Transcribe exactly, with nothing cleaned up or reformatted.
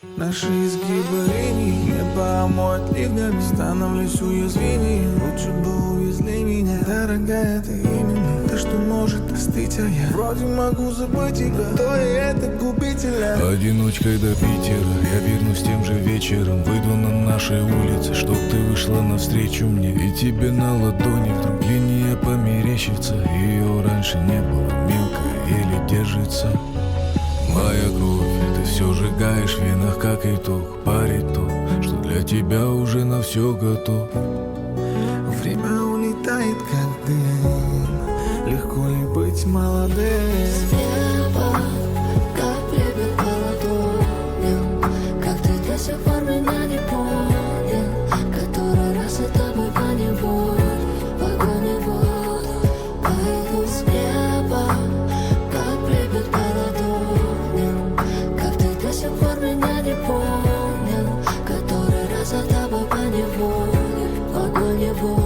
Наши изгибы линий небо омоет ливнями. Становлюсь уязвимее, лучше бы увезли меня. Дорогая, ты именно то, что может остыть. А я вроде могу забыть тебя, то и это губительно. Одиночкой до Питера я вернусь тем же вечером. Выйду на нашей улице, чтоб ты вышла навстречу мне. И тебе на ладони вдруг линия померещится. Ее раньше не было, мелкая, еле держится. Моя кровь, ты все сжигаешь в венах, как итог. Парит то, что для тебя уже на все готов. Время улетает, как дым. Легко ли быть молодым? С неба, как прибит по ладоням. Как ты до сих пор меня не понял. Который раз за тобой поневоле, в огонь и воду пойду. С неба, как прибит по ладоням. Как ты до сих пор меня не понял. Который раз за тобой поневоле, в огонь и воду.